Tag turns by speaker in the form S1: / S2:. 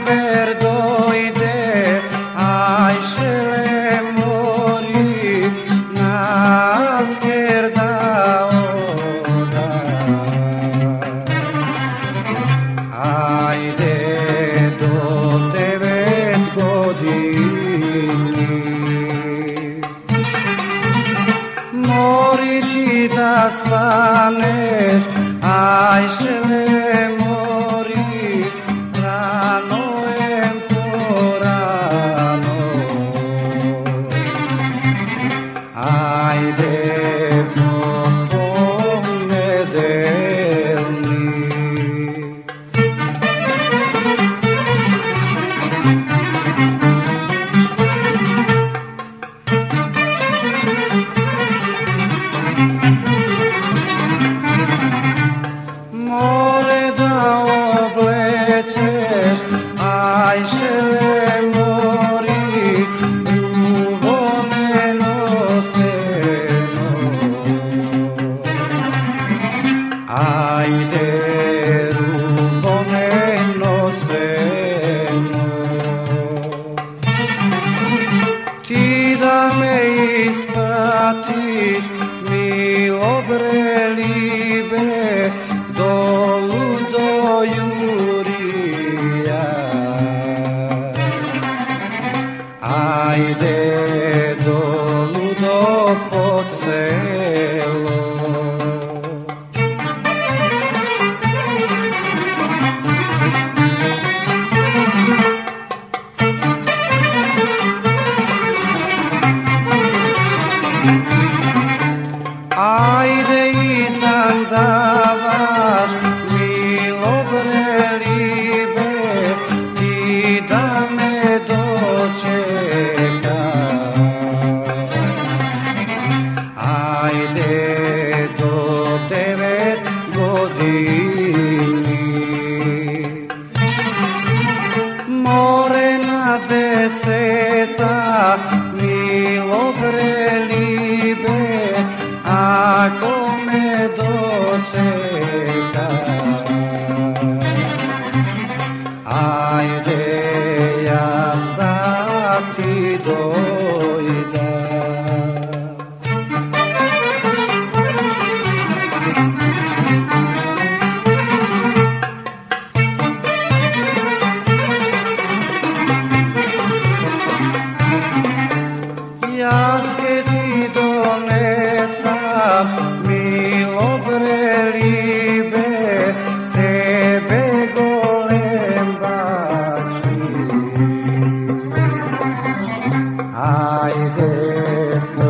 S1: ver dojde, aj šele mori, nas kerda oda. Ajde do 9 godini, mori ti da staneš, aj šele mori, rano em porano. Ajde potom nedelni. More da oblečeš, aj šele mori, ruvome noseno. Ajde ruvome noseno. Ti da me ispratiš, milo brelibe, dolu do Jurija. Ajde dolu do Pocelo. Ajde izandavaš, milo brelibe, ti da me dočekaš. Ajde do 9 godini, morena 10, milo brelibe, ako me dočekaš. Ajde jazda ti dojda. Jaske ti donesam, milo brelibe, tebe golem bači. Ajde